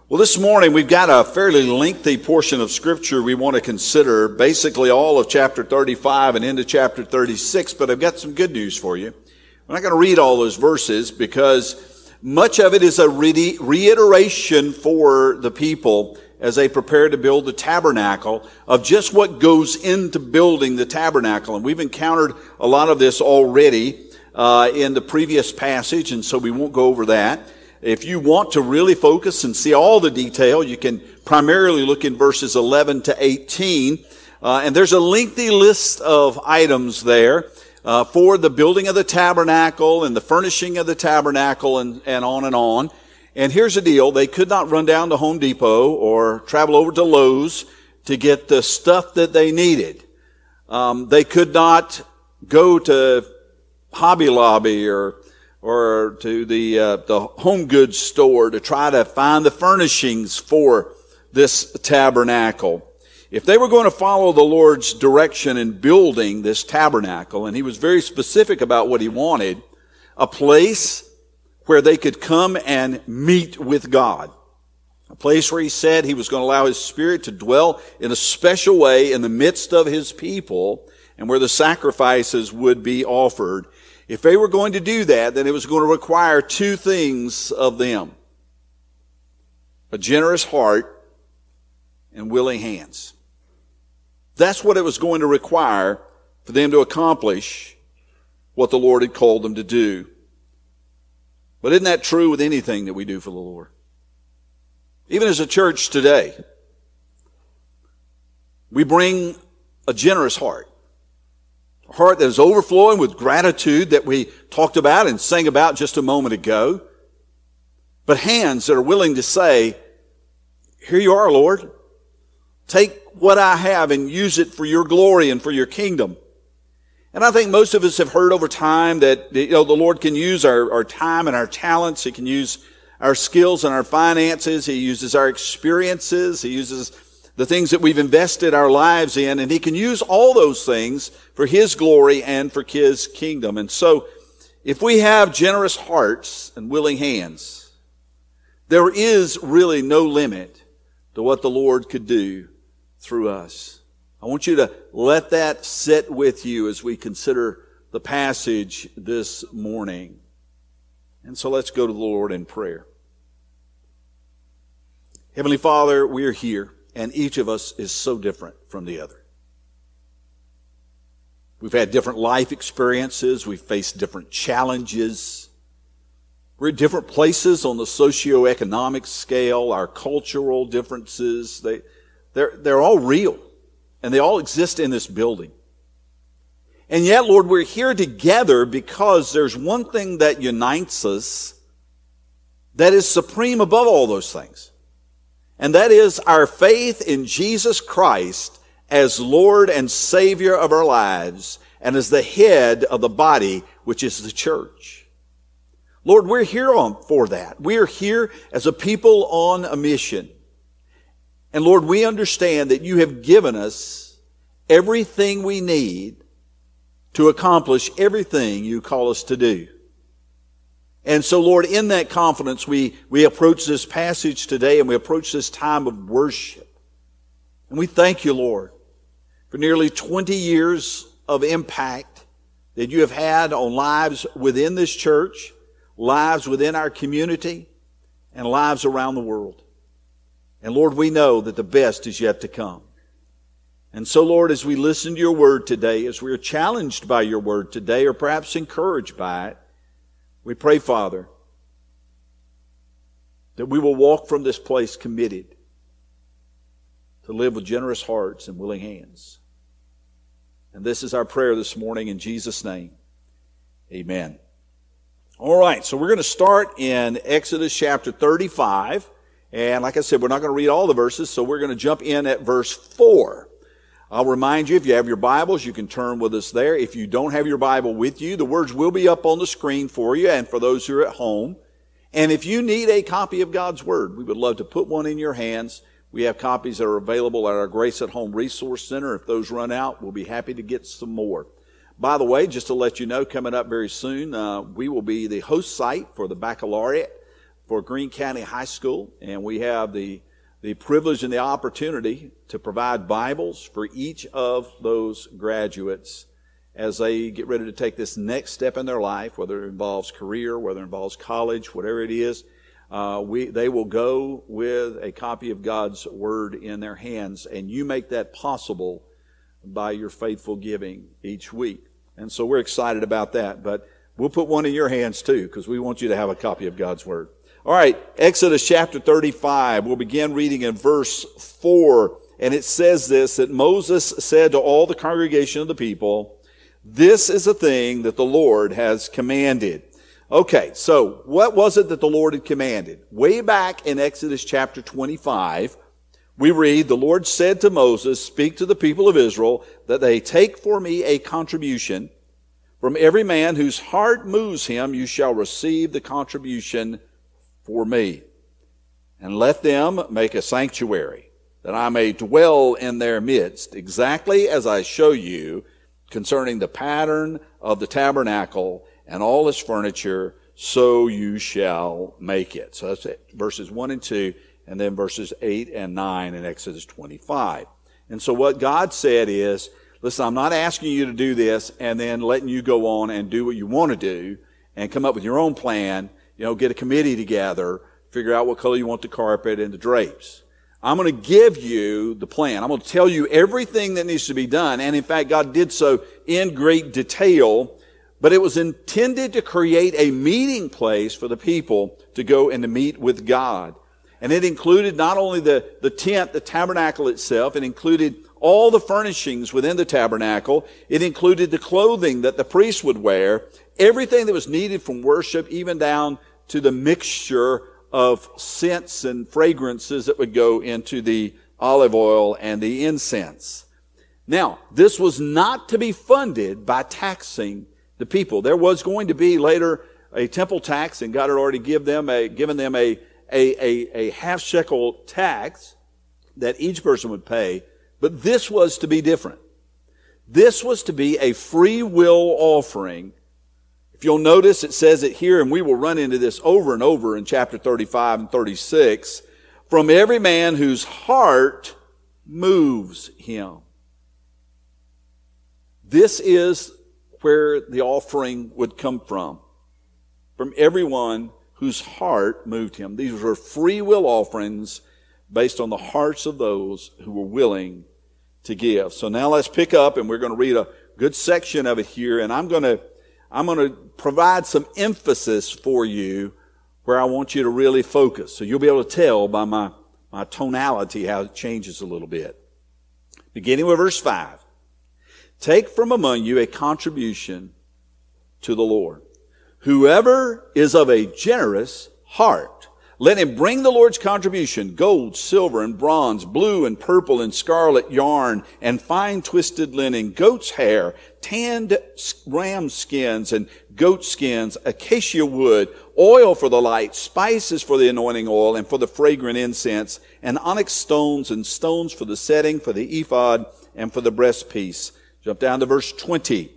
Well, this morning we've got a fairly lengthy portion of Scripture we want to consider, basically all of chapter 35 and into chapter 36, but I've got some good news for you. I'm not going to read all those verses because much of it is a reiteration for the people as they prepare to build the tabernacle of just what goes into building the tabernacle. And we've encountered a lot of this already in the previous passage, and so we won't go over that. If you want to really focus and see all the detail, you can primarily look in verses 11 to 18. And there's a lengthy list of items there for the building of the tabernacle and the furnishing of the tabernacle and on and on. And here's the deal. They could not run down to Home Depot or travel over to Lowe's to get the stuff that they needed. They could not go to Hobby Lobby or to the home goods store to try to find the furnishings for this tabernacle. If they were going to follow the Lord's direction in building this tabernacle, and He was very specific about what He wanted, a place where they could come and meet with God. A place where He said He was going to allow His Spirit to dwell in a special way in the midst of His people, and where the sacrifices would be offered. If they were going to do that, then it was going to require two things of them: a generous heart and willing hands. That's what it was going to require for them to accomplish what the Lord had called them to do. But isn't that true with anything that we do for the Lord? Even as a church today, we bring a generous heart. A heart that is overflowing with gratitude that we talked about and sang about just a moment ago. But hands that are willing to say, "Here you are, Lord. Take what I have and use it for your glory and for your kingdom." And I think most of us have heard over time that the Lord can use our time and our talents. He can use our skills and our finances. He uses our experiences. He uses the things that we've invested our lives in, and He can use all those things for His glory and for His kingdom. And so, if we have generous hearts and willing hands, there is really no limit to what the Lord could do through us. I want you to let that sit with you as we consider the passage this morning. And so let's go to the Lord in prayer. Heavenly Father, we are here, and each of us is so different from the other. We've had different life experiences. We've faced different challenges. We're at different places on the socioeconomic scale. Our cultural differences, they're all real, and they all exist in this building. And yet, Lord, we're here together because there's one thing that unites us that is supreme above all those things. And that is our faith in Jesus Christ as Lord and Savior of our lives and as the head of the body, which is the church. Lord, we're here for that. We are here as a people on a mission. And Lord, we understand that You have given us everything we need to accomplish everything You call us to do. And so, Lord, in that confidence, we approach this passage today and we approach this time of worship. And we thank You, Lord, for nearly 20 years of impact that You have had on lives within this church, lives within our community, and lives around the world. And Lord, we know that the best is yet to come. And so, Lord, as we listen to Your word today, as we are challenged by Your word today, or perhaps encouraged by it, we pray, Father, that we will walk from this place committed to live with generous hearts and willing hands. And this is our prayer this morning in Jesus' name. Amen. All right, so we're going to start in Exodus chapter 35. And like I said, we're not going to read all the verses, so we're going to jump in at verse 4. I'll remind you, if you have your Bibles, you can turn with us there. If you don't have your Bible with you, the words will be up on the screen for you and for those who are at home. And if you need a copy of God's Word, we would love to put one in your hands. We have copies that are available at our Grace at Home Resource Center. If those run out, we'll be happy to get some more. By the way, just to let you know, coming up very soon, we will be the host site for the baccalaureate for Greene County High School, and we have the privilege and the opportunity to provide Bibles for each of those graduates as they get ready to take this next step in their life, whether it involves career, whether it involves college, whatever it is. They will go with a copy of God's Word in their hands, and you make that possible by your faithful giving each week. And so we're excited about that, but we'll put one in your hands too, because we want you to have a copy of God's Word. All right, Exodus chapter 35. We'll begin reading in verse 4, and it says this, that Moses said to all the congregation of the people, "This is a thing that the Lord has commanded." Okay, so what was it that the Lord had commanded? Way back in Exodus chapter 25, we read, "The Lord said to Moses, speak to the people of Israel that they take for me a contribution. From every man whose heart moves him, you shall receive the contribution for me. And let them make a sanctuary, that I may dwell in their midst, exactly as I show you concerning the pattern of the tabernacle and all its furniture, so you shall make it." So that's it. Verses 1 and 2, and then verses 8 and 9 in Exodus 25. And so what God said is, listen, I'm not asking you to do this and then letting you go on and do what you want to do and come up with your own plan, get a committee together, figure out what color you want the carpet and the drapes. I'm going to give you the plan. I'm going to tell you everything that needs to be done. And in fact, God did so in great detail, but it was intended to create a meeting place for the people to go and to meet with God. And it included not only the tent, the tabernacle itself, it included all the furnishings within the tabernacle. It included the clothing that the priest would wear, everything that was needed from worship, even down to the mixture of scents and fragrances that would go into the olive oil and the incense. Now, this was not to be funded by taxing the people. There was going to be later a temple tax, and God had already given them a half shekel tax that each person would pay. But this was to be different. This was to be a free will offering. If you'll notice, it says it here, and we will run into this over and over in chapter 35 and 36, from every man whose heart moves him. This is where the offering would come from. From everyone whose heart moved him. These were free will offerings based on the hearts of those who were willing to give. So now let's pick up, and we're going to read a good section of it here, and I'm going to provide some emphasis for you where I want you to really focus. So you'll be able to tell by my tonality how it changes a little bit. Beginning with verse 5. "Take from among you a contribution to the Lord. Whoever is of a generous heart, let him bring the Lord's contribution, gold, silver, and bronze, blue and purple and scarlet yarn, and fine twisted linen, goat's hair, tanned ram skins and goat skins, acacia wood, oil for the light, spices for the anointing oil and for the fragrant incense, and onyx stones and stones for the setting, for the ephod, and for the breastpiece." Jump down to verse 20.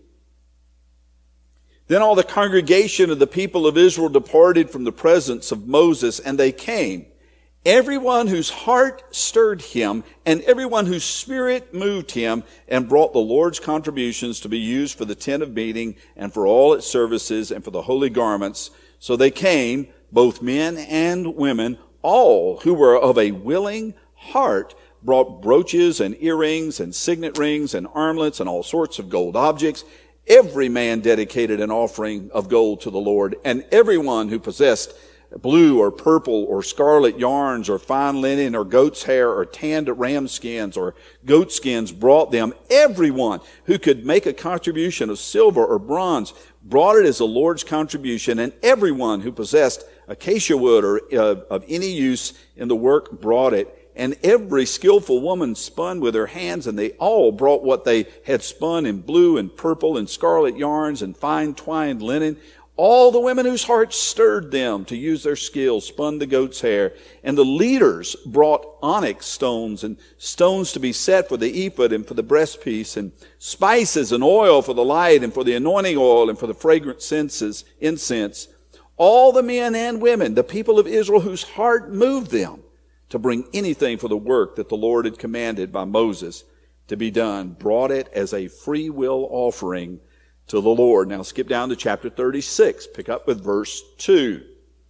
"Then all the congregation of the people of Israel departed from the presence of Moses, and they came, everyone whose heart stirred him, and everyone whose spirit moved him, and brought the Lord's contributions to be used for the tent of meeting, and for all its services, and for the holy garments. So they came, both men and women, all who were of a willing heart, brought brooches and earrings and signet rings and armlets and all sorts of gold objects. Every man dedicated an offering of gold to the Lord, and everyone who possessed blue or purple or scarlet yarns or fine linen or goat's hair or tanned ram skins or goat skins brought them. Everyone who could make a contribution of silver or bronze brought it as the Lord's contribution, and everyone who possessed acacia wood or of any use in the work brought it. And every skillful woman spun with her hands, and they all brought what they had spun in blue and purple and scarlet yarns and fine twined linen. All the women whose hearts stirred them to use their skill spun the goat's hair. And the leaders brought onyx stones and stones to be set for the ephod and for the breastpiece, and spices and oil for the light and for the anointing oil and for the fragrant incense. all the men and women, the people of Israel whose heart moved them to bring anything for the work that the Lord had commanded by Moses to be done, brought it as a free will offering to the Lord. Now skip down to chapter 36. Pick up with verse 2.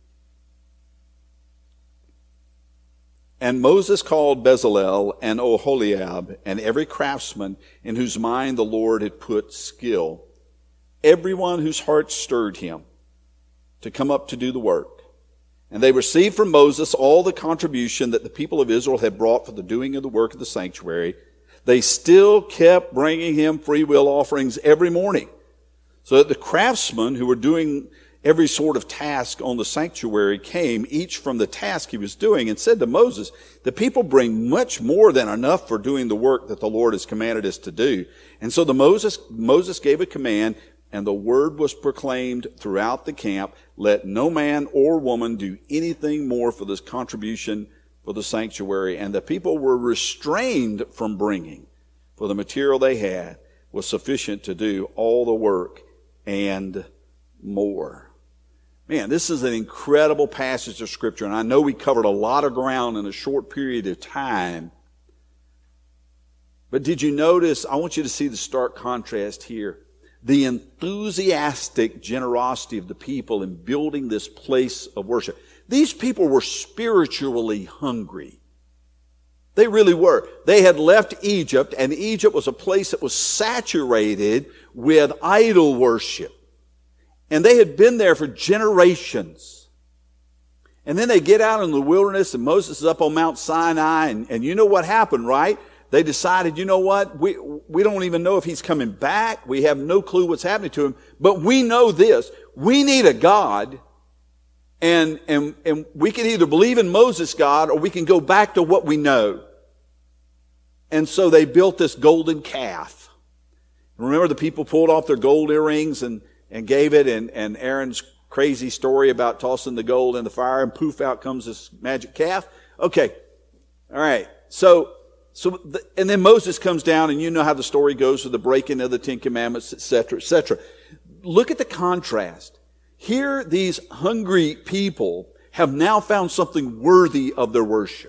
And Moses called Bezalel and Oholiab and every craftsman in whose mind the Lord had put skill, everyone whose heart stirred him to come up to do the work. And they received from Moses all the contribution that the people of Israel had brought for the doing of the work of the sanctuary. They still kept bringing him free will offerings every morning, so that the craftsmen who were doing every sort of task on the sanctuary came, each from the task he was doing, and said to Moses, the people bring much more than enough for doing the work that the Lord has commanded us to do. And so Moses gave a command, and the word was proclaimed throughout the camp, let no man or woman do anything more for this contribution for the sanctuary. And the people were restrained from bringing, for the material they had was sufficient to do all the work and more. Man, this is an incredible passage of Scripture, and I know we covered a lot of ground in a short period of time. But did you notice, I want you to see the stark contrast here. The enthusiastic generosity of the people in building this place of worship. These people were spiritually hungry. They really were. They had left Egypt, and Egypt was a place that was saturated with idol worship. And they had been there for generations. And then they get out in the wilderness, and Moses is up on Mount Sinai, and you know what happened, right? They decided, you know what? We don't even know if he's coming back. We have no clue what's happening to him. But we know this. We need a God. And we can either believe in Moses' God, or we can go back to what we know. And so they built this golden calf. Remember, the people pulled off their gold earrings and gave it, and Aaron's crazy story about tossing the gold in the fire, and poof, out comes this magic calf. Okay. All right. And then Moses comes down, and you know how the story goes with the breaking of the Ten Commandments, etc., etc. Look at the contrast. Here, these hungry people have now found something worthy of their worship.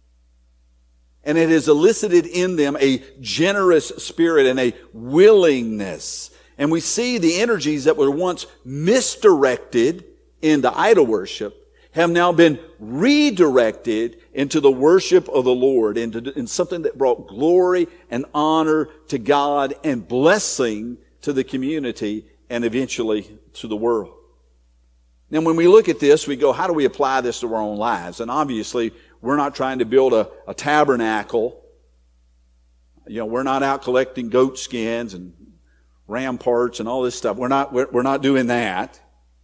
And it has elicited in them a generous spirit and a willingness. And we see the energies that were once misdirected into idol worship have now been redirected into the worship of the Lord, in something that brought glory and honor to God and blessing to the community and eventually to the world. Now, when we look at this, we go, how do we apply this to our own lives? And obviously, we're not trying to build a tabernacle. You know, we're not out collecting goat skins and ram parts and all this stuff. We're not doing that.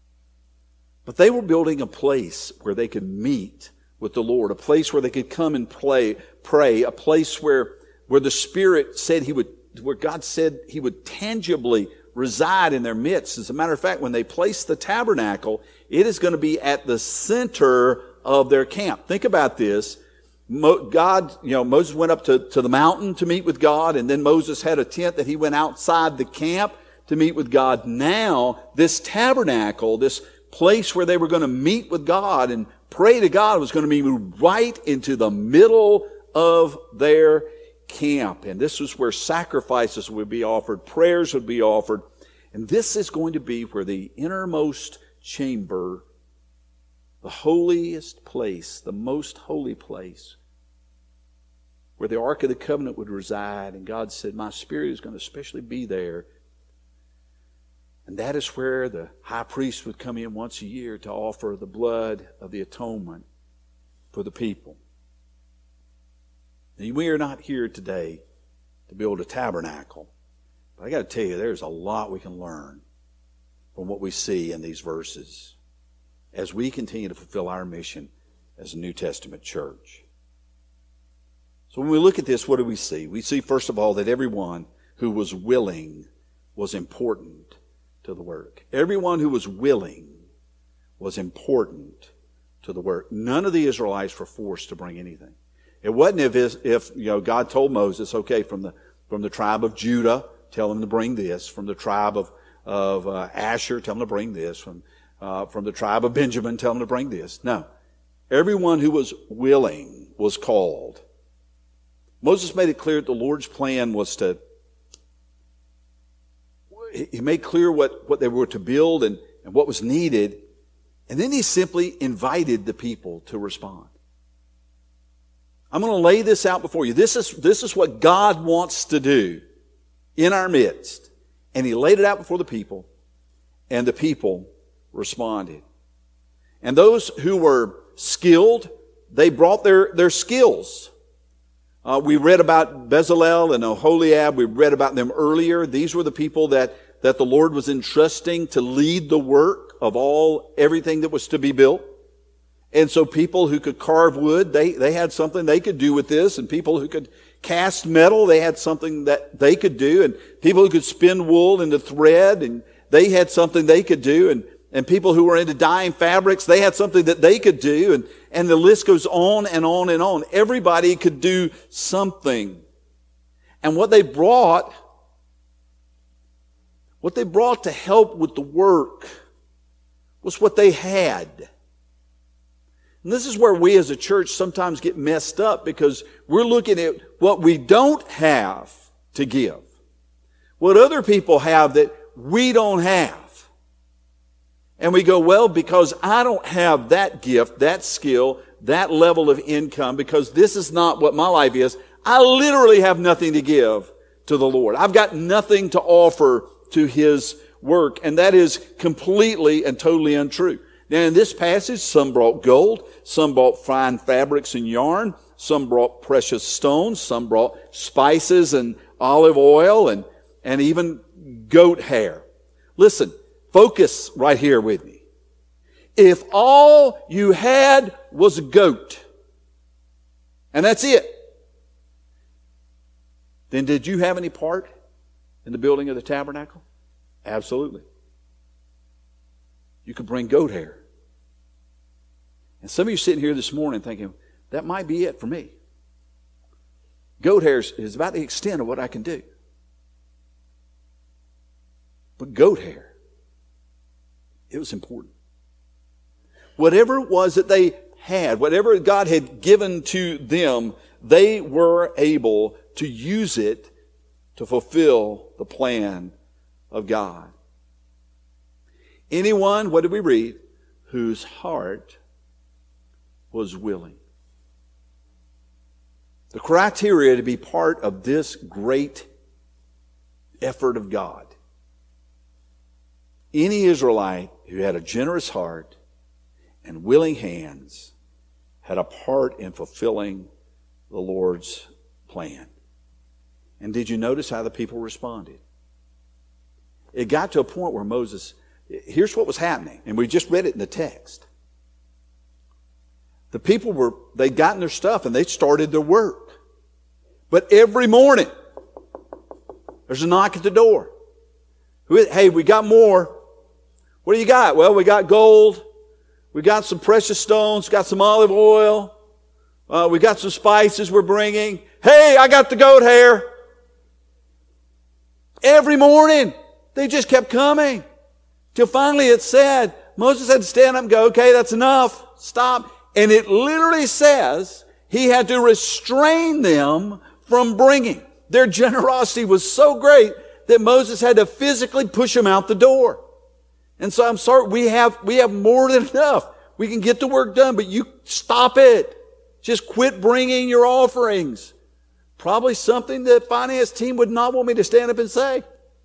But they were building a place where they could meet with the Lord, a place where they could come and pray, a place where the Spirit said where God said He would tangibly reside in their midst. As a matter of fact, when they placed the tabernacle, it is going to be at the center of their camp. Think about this. Moses went up to the mountain to meet with God, and then Moses had a tent that he went outside the camp to meet with God. Now, this tabernacle, this place where they were going to meet with God and pray to God, was going to be moved right into the middle of their camp. And this was where sacrifices would be offered, prayers would be offered. And this is going to be where the innermost chamber, the holiest place, the most holy place, where the Ark of the Covenant would reside. And God said, my Spirit is going to especially be there. And that is where the high priest would come in once a year to offer the blood of the atonement for the people. And we are not here today to build a tabernacle. But I got to tell you, there's a lot we can learn from what we see in these verses as we continue to fulfill our mission as a New Testament church. So when we look at this, what do we see? We see, first of all, that everyone who was willing was important to the work. Everyone who was willing was important to the work. None of the Israelites were forced to bring anything. It wasn't if God told Moses, okay, from the tribe of Judah, tell them to bring this. From the tribe of Asher, tell them to bring this. From from the tribe of Benjamin, tell them to bring this. No. Everyone who was willing was called. Moses made it clear that the Lord's plan was he made clear what they were to build and what was needed. And then he simply invited the people to respond. I'm going to lay this out before you. This is what God wants to do in our midst. And he laid it out before the people, and the people responded. And those who were skilled, they brought their skills. We read about Bezalel and Oholiab. We read about them earlier. These were the people that the Lord was entrusting to lead the work of everything that was to be built. And so people who could carve wood, they had something they could do with this. And people who could cast metal, they had something that they could do. And people who could spin wool into thread, and they had something they could do. And people who were into dyeing fabrics, they had something that they could do. And the list goes on and on and on. Everybody could do something. And what they brought to help with the work was what they had. And this is where we as a church sometimes get messed up, because we're looking at what we don't have to give. What other people have that we don't have. And we go, well, because I don't have that gift, that skill, that level of income, because this is not what my life is, I literally have nothing to give to the Lord. I've got nothing to offer to His work. And that is completely and totally untrue. Now in this passage, some brought gold, some brought fine fabrics and yarn, some brought precious stones, some brought spices and olive oil and even goat hair. Listen, focus right here with me. If all you had was a goat, and that's it, then did you have any part in the building of the tabernacle? Absolutely. You could bring goat hair. And some of you sitting here this morning thinking, that might be it for me. Goat hair is about the extent of what I can do. But goat hair, it was important. Whatever it was that they had, whatever God had given to them, they were able to use it to fulfill the plan of God. Anyone, what did we read? Whose heart was willing. The criteria to be part of this great effort of God. Any Israelite who had a generous heart and willing hands had a part in fulfilling the Lord's plan. And did you notice how the people responded? It got to a point where Moses, here's what was happening, and we just read it in the text. The people they'd gotten their stuff and they started their work. But every morning, there's a knock at the door. Hey, we got more. What do you got? Well, we got gold. We got some precious stones. Got some olive oil. We got some spices we're bringing. Hey, I got the goat hair. Every morning, they just kept coming. Till finally it said, Moses had to stand up and go, okay, that's enough. Stop. And it literally says he had to restrain them from bringing. Their generosity was so great that Moses had to physically push them out the door. And so I'm sorry, we have more than enough. We can get the work done, but you stop it. Just quit bringing your offerings. Probably something the finance team would not want me to stand up and say.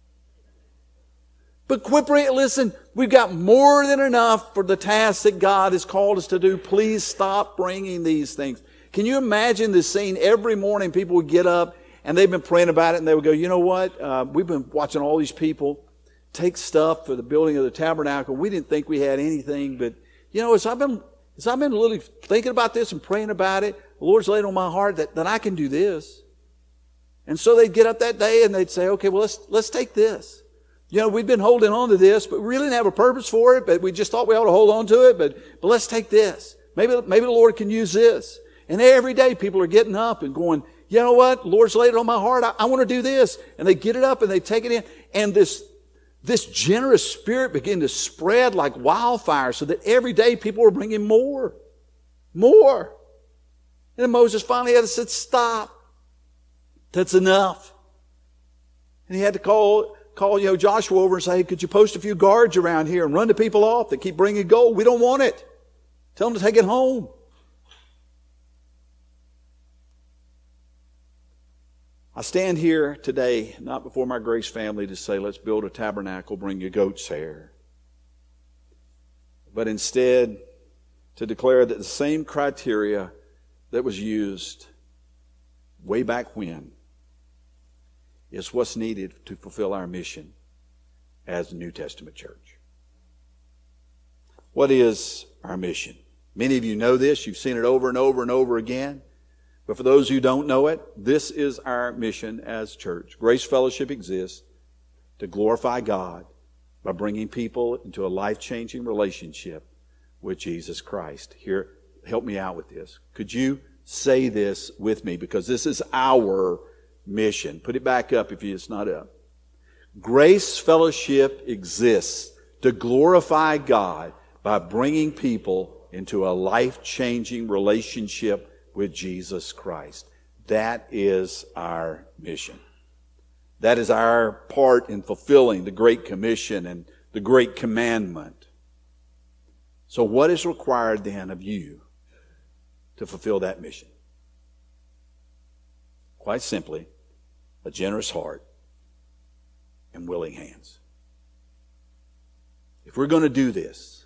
But quit bringing, listen, we've got more than enough for the task that God has called us to do. Please stop bringing these things. Can you imagine this scene? Every morning people would get up and they've been praying about it and they would go, you know what? We've been watching all these people take stuff for the building of the tabernacle. We didn't think we had anything, but you know, as I've been really thinking about this and praying about it, the Lord's laid on my heart that I can do this. And so they'd get up that day and they'd say, okay, well, let's take this. You know, we've been holding on to this, but we really didn't have a purpose for it, but we just thought we ought to hold on to it, but let's take this. Maybe the Lord can use this. And every day people are getting up and going, you know what? The Lord's laid it on my heart. I want to do this. And they get it up and they take it in. And this generous spirit began to spread like wildfire so that every day people were bringing more. More. And then Moses finally had to say, stop. That's enough. And he had to call Joshua over and say, hey, could you post a few guards around here and run the people off that keep bringing gold? We don't want it. Tell them to take it home. I stand here today, not before my Grace family, to say, let's build a tabernacle, bring your goat's hair. But instead, to declare that the same criteria that was used way back when is what's needed to fulfill our mission as a New Testament church. What is our mission? Many of you know this. You've seen it over and over and over again. But for those who don't know it, this is our mission as church. Grace Fellowship exists to glorify God by bringing people into a life-changing relationship with Jesus Christ. Here, help me out with this. Could you say this with me? Because this is our mission. Put it back up if it's not up. Grace Fellowship exists to glorify God by bringing people into a life-changing relationship with Jesus Christ. That is our mission. That is our part in fulfilling the Great Commission and the Great Commandment. So what is required then of you to fulfill that mission? Quite simply, a generous heart and willing hands. If we're going to do this,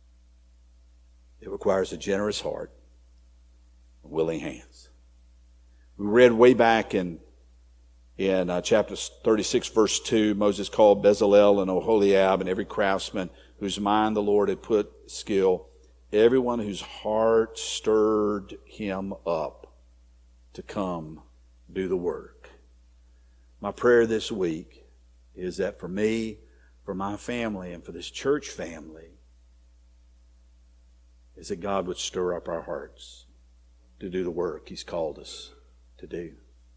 it requires a generous heart and willing hands. We read way back in chapter 36, verse 2, Moses called Bezalel and Oholiab and every craftsman whose mind the Lord had put skill, everyone whose heart stirred him up to come do the work. My prayer this week is that for me, for my family, and for this church family, is that God would stir up our hearts to do the work He's called us to do.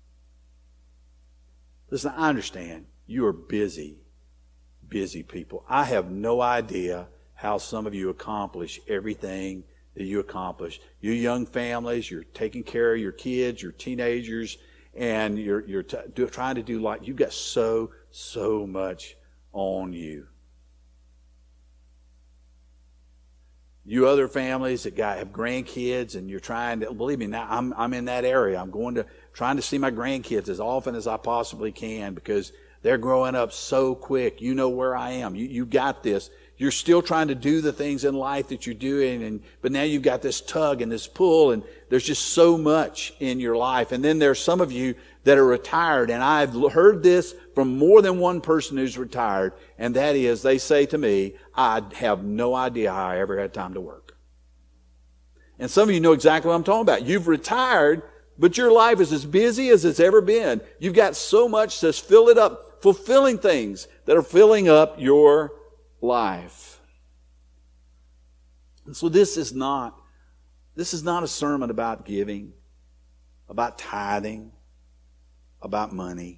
Listen, I understand you are busy people. I have no idea how some of you accomplish everything that you accomplish. You young families, you're taking care of your kids, your teenagers, and you're trying to do life. You've got so much on you. You other families that have grandkids, and you're trying to, believe me, now I'm in that area. I'm trying to see my grandkids as often as I possibly can because they're growing up so quick. You know where I am. You got this. You're still trying to do the things in life that you're doing, but now you've got this tug and this pull, and there's just so much in your life. And then there's some of you that are retired, and I've heard this from more than one person who's retired, and that is, they say to me, I have no idea how I ever had time to work. And some of you know exactly what I'm talking about. You've retired, but your life is as busy as it's ever been. You've got so much to fill it up, fulfilling things that are filling up your life. And so this is not a sermon about giving, about tithing, about money.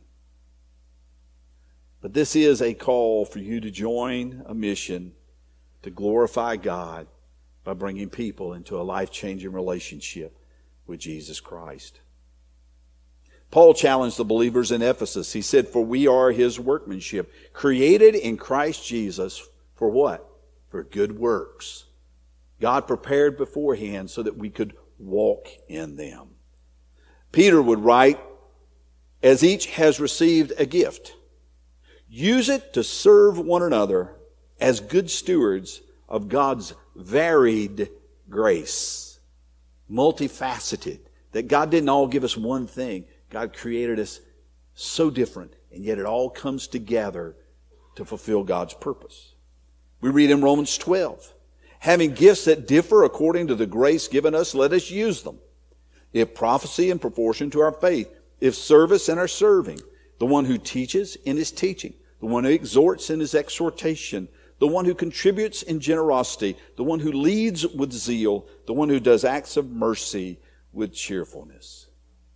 But this is a call for you to join a mission to glorify God by bringing people into a life-changing relationship with Jesus Christ. Paul challenged the believers in Ephesus. He said, "For we are His workmanship, created in Christ Jesus for what? For good works. God prepared beforehand so that we could walk in them." Peter would write, "As each has received a gift, use it to serve one another as good stewards of God's varied grace." Multifaceted. That God didn't all give us one thing. God created us so different, and yet it all comes together to fulfill God's purpose. We read in Romans 12, "Having gifts that differ according to the grace given us, let us use them. If prophecy, in proportion to our faith. If service, in our serving. The one who teaches, in his teaching. The one who exhorts, in his exhortation. The one who contributes in generosity. The one who leads with zeal. The one who does acts of mercy with cheerfulness."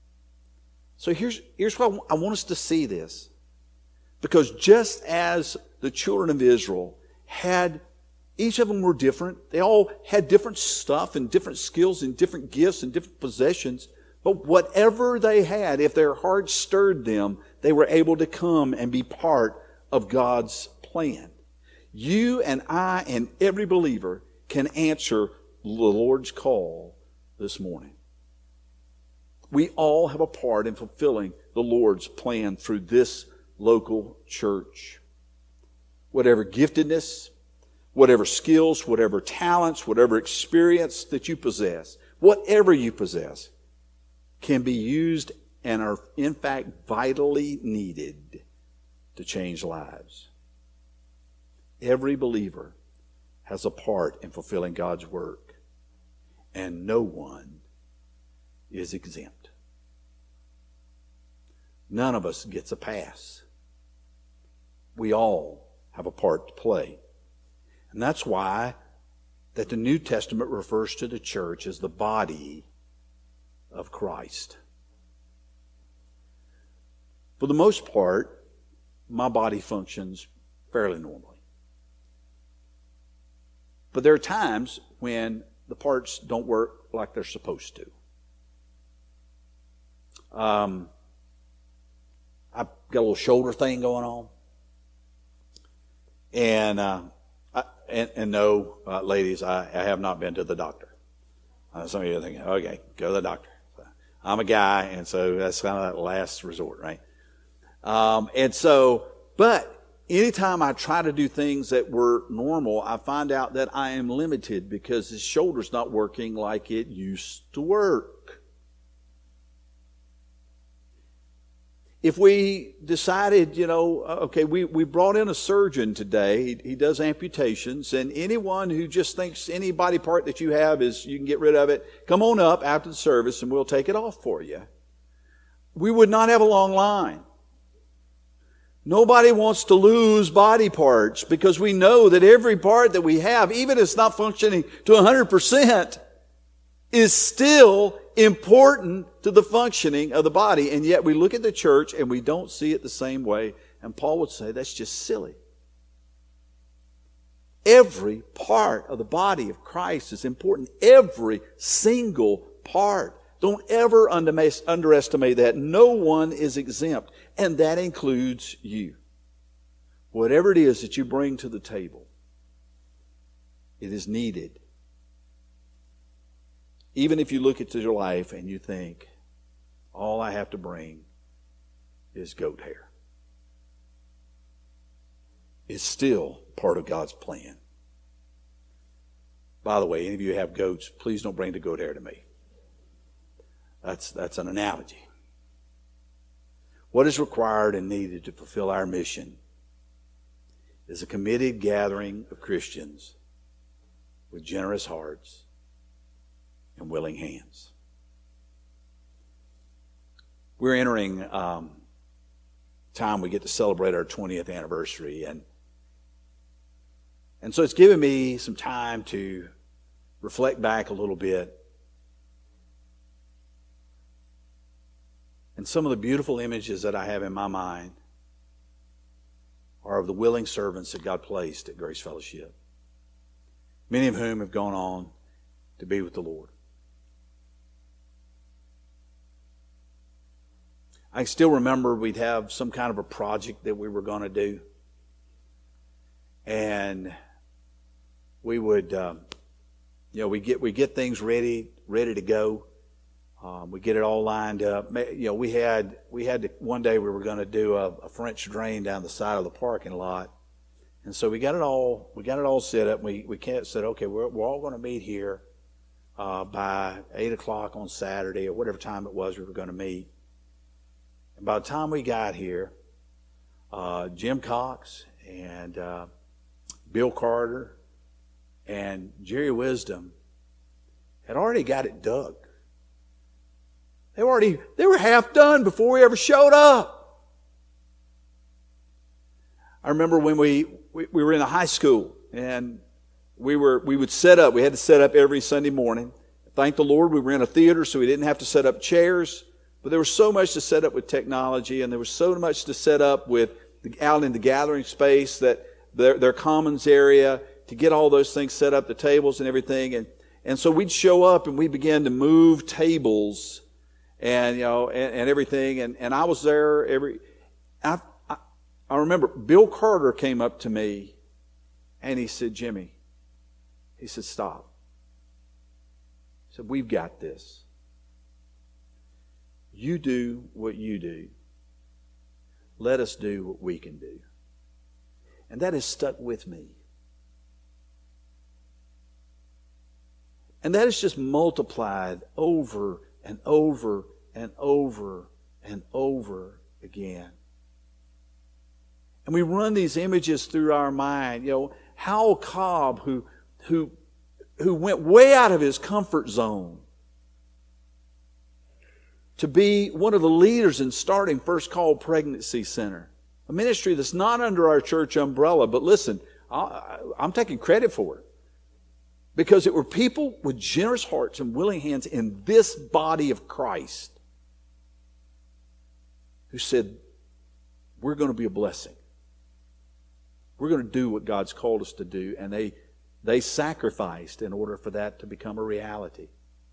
So here's why I want us to see this. Because just as the children of Israel had, each of them were different. They all had different stuff and different skills and different gifts and different possessions. But whatever they had, if their hearts stirred them, they were able to come and be part of God's plan. You and I and every believer can answer the Lord's call this morning. We all have a part in fulfilling the Lord's plan through this local church. Whatever giftedness, whatever skills, whatever talents, whatever experience that you possess, whatever you possess, can be used and are in fact vitally needed to change lives. Every believer has a part in fulfilling God's work, and no one is exempt. None of us gets a pass. We all have a part to play. And that's why that the New Testament refers to the church as the body of Christ. For the most part, my body functions fairly normally. But there are times when the parts don't work like they're supposed to. I've got a little shoulder thing going on. And no, ladies, I have not been to the doctor. Some of you are thinking, okay, go to the doctor. I'm a guy, and so that's kind of that last resort, right? But anytime I try to do things that were normal, I find out that I am limited because his shoulder's not working like it used to work. If we decided, we brought in a surgeon today. He does amputations, and anyone who just thinks any body part that you have you can get rid of it, come on up after the service and we'll take it off for you. We would not have a long line. Nobody wants to lose body parts because we know that every part that we have, even if it's not functioning to 100%, is still important to the functioning of the body. And yet we look at the church and we don't see it the same way. And Paul would say that's just silly. Every part of the body of Christ is important. Every single part. Don't ever underestimate that. No one is exempt. And that includes you. Whatever it is that you bring to the table, it is needed. Even if you look at your life and you think, all I have to bring is goat hair. It's still part of God's plan. By the way, any of you who have goats, please don't bring the goat hair to me. That's an analogy. What is required and needed to fulfill our mission is a committed gathering of Christians with generous hearts and willing hands. We're entering time we get to celebrate our 20th anniversary, and so it's given me some time to reflect back a little bit. And some of the beautiful images that I have in my mind are of the willing servants that God placed at Grace Fellowship, many of whom have gone on to be with the Lord. I still remember we'd have some kind of a project that we were going to do. And we would, we get things ready to go. We get it all lined up. We had one day we were going to do a French drain down the side of the parking lot. And so we got it all set up. We said, okay, we're all going to meet here by 8 o'clock on Saturday or whatever time it was we were going to meet. And by the time we got here, Jim Cox and Bill Carter and Jerry Wisdom had already got it dug. They were half done before we ever showed up. I remember when we were in a high school and we would set up. We had to set up every Sunday morning. Thank the Lord we were in a theater, so we didn't have to set up chairs. But there was so much to set up with technology, and there was so much to set up with out in the gathering space, that their commons area, to get all those things set up, the tables and everything. And so we'd show up and we began to move tables and everything. And I was there I remember Bill Carter came up to me and he said, "Jimmy," he said, "stop." He said, "We've got this. You do what you do. Let us do what we can do." And that has stuck with me. And that is just multiplied over and over and over and over again. And we run these images through our mind. Hal Cobb, who went way out of his comfort zone to be one of the leaders in starting First Call Pregnancy Center, a ministry that's not under our church umbrella. But listen, I'm taking credit for it, because it were people with generous hearts and willing hands in this body of Christ who said, "We're going to be a blessing. We're going to do what God's called us to do." And they sacrificed in order for that to become a reality.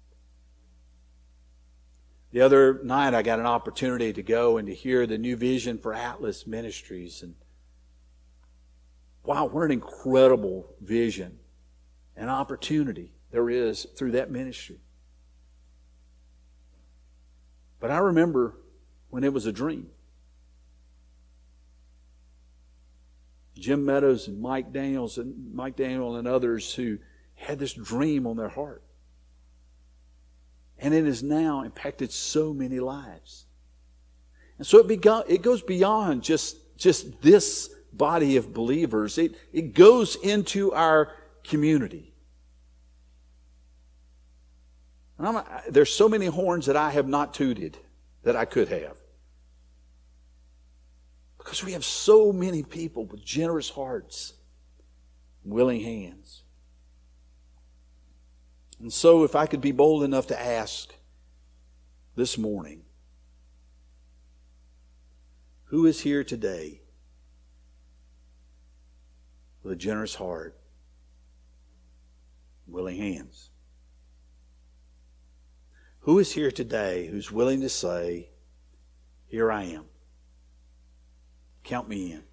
The other night I got an opportunity to go and to hear the new vision for Atlas Ministries. And wow, what an incredible vision and opportunity there is through that ministry. But I remember when it was a dream. Jim Meadows and Mike Daniel and others who had this dream on their heart. And it has now impacted so many lives. And so it goes beyond just this body of believers. It goes into our community. And there's so many horns that I have not tooted that I could have. Because we have so many people with generous hearts, willing hands. And so if I could be bold enough to ask this morning, who is here today with a generous heart, willing hands? Who is here today who's willing to say, "Here I am. Count me in"?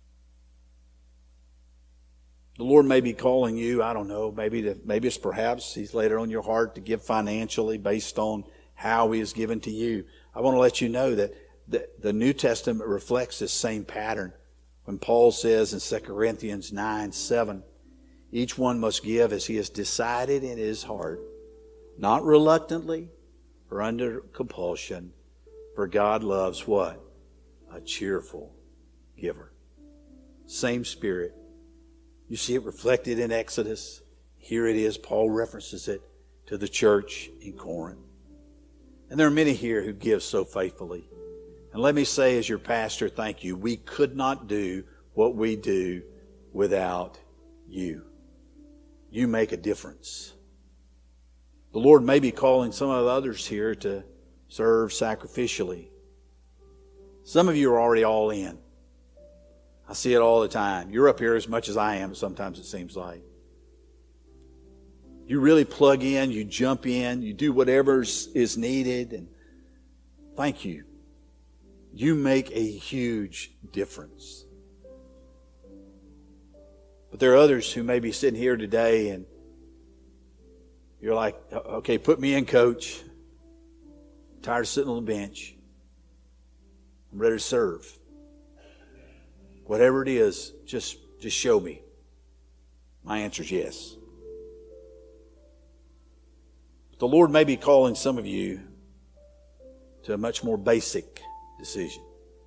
The Lord may be calling you, I don't know, maybe it's perhaps He's laid it on your heart to give financially based on how He has given to you. I want to let you know that the New Testament reflects this same pattern. When Paul says in 2 Corinthians 9:7, each one must give as he has decided in his heart, not reluctantly or under compulsion, for God loves what? A cheerful giver. Same Spirit. You see it reflected in Exodus. Here it is. Paul references it to the church in Corinth. And there are many here who give so faithfully. And let me say as your pastor, thank you. We could not do what we do without you. You make a difference. The Lord may be calling some of others here to serve sacrificially. Some of you are already all in. I see it all the time. You're up here as much as I am, sometimes it seems like. You really plug in, you jump in, you do whatever is needed, and thank you. You make a huge difference. But there are others who may be sitting here today and you're like, "Okay, put me in, coach. I'm tired of sitting on the bench. I'm ready to serve." Whatever it is, just show me. My answer is yes. But the Lord may be calling some of you to a much more basic decision.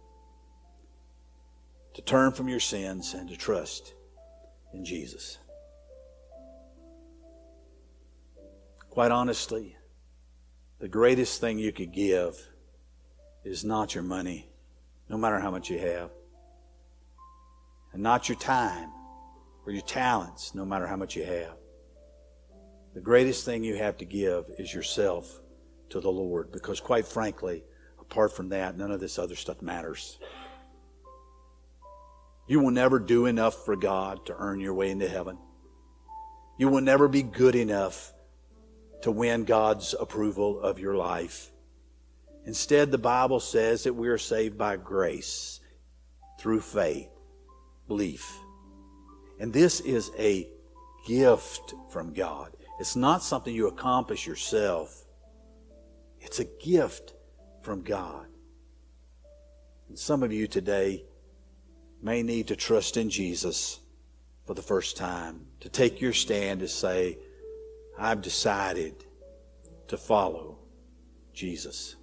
To turn from your sins and to trust in Jesus. Quite honestly, the greatest thing you could give is not your money, no matter how much you have. And not your time or your talents, no matter how much you have. The greatest thing you have to give is yourself to the Lord. Because quite frankly, apart from that, none of this other stuff matters. You will never do enough for God to earn your way into heaven. You will never be good enough to win God's approval of your life. Instead, the Bible says that we are saved by grace through faith, belief. And this is a gift from God. It's not something you accomplish yourself. It's a gift from God. And some of you today may need to trust in Jesus for the first time, to take your stand to say, I've decided to follow Jesus.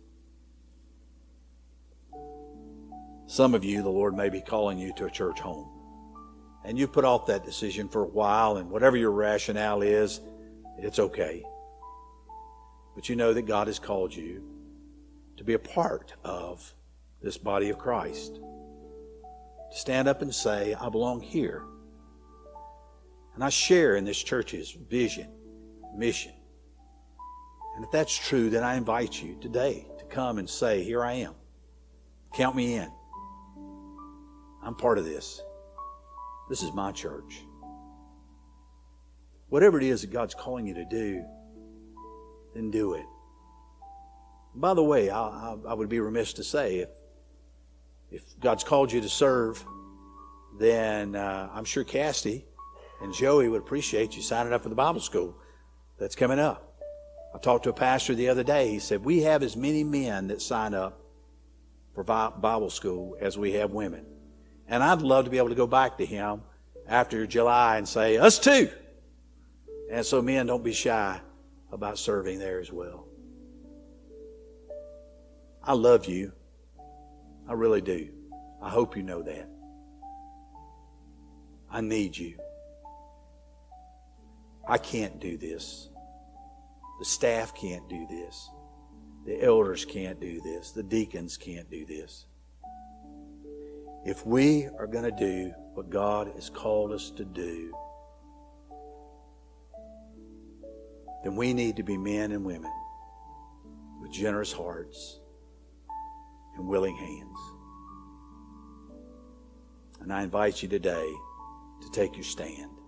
Some of you, the Lord may be calling you to a church home. And you've put off that decision for a while, and whatever your rationale is, it's okay. But you know that God has called you to be a part of this body of Christ. To stand up and say, I belong here. And I share in this church's vision, mission. And if that's true, then I invite you today to come and say, here I am. Count me in. I'm part of this. This is my church. Whatever it is that God's calling you to do, then do it. By the way, I would be remiss to say, if God's called you to serve, then I'm sure Cassie and Joey would appreciate you signing up for the Bible school that's coming up. I talked to a pastor the other day. He said, we have as many men that sign up for Bible school as we have women. And I'd love to be able to go back to him after July and say, us too. And so men, don't be shy about serving there as well. I love you. I really do. I hope you know that. I need you. I can't do this. The staff can't do this. The elders can't do this. The deacons can't do this. If we are going to do what God has called us to do, then we need to be men and women with generous hearts and willing hands. And I invite you today to take your stand.